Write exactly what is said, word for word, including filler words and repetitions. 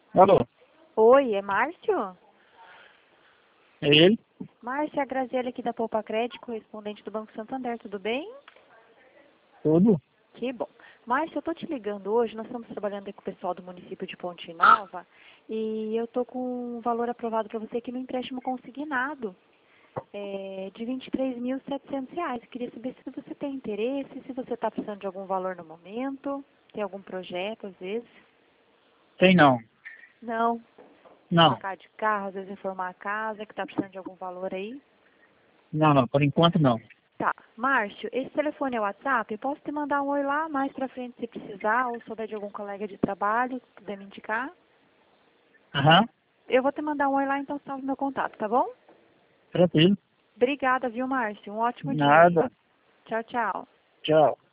Alô, Oi, é Márcio? é ele? Márcio, é a Graziela aqui da Poupa Crédito, correspondente do Banco Santander, tudo bem? Tudo? Que bom. Márcio, eu tô te ligando hoje, nós estamos trabalhando aí com o pessoal do município de Ponte Nova e eu tô com um valor aprovado para você aqui no empréstimo consignado é, de vinte e três mil e setecentos reais. Eu queria saber se você tem interesse, se você está precisando de algum valor no momento, tem algum projeto às vezes. Tem não. Não, Não. trocar de carro, às vezes reformar a casa, que está precisando de algum valor aí. Não, não. Por enquanto não. Tá. Márcio, esse telefone é o WhatsApp? Eu posso te mandar um oi lá mais pra frente se precisar, ou souber de algum colega de trabalho que quiser me indicar. Aham. Eu vou te mandar um oi lá, então salve meu contato, tá bom? Tranquilo. Obrigada, viu, Márcio? Um ótimo dia aí. Nada. Tchau, tchau. Tchau.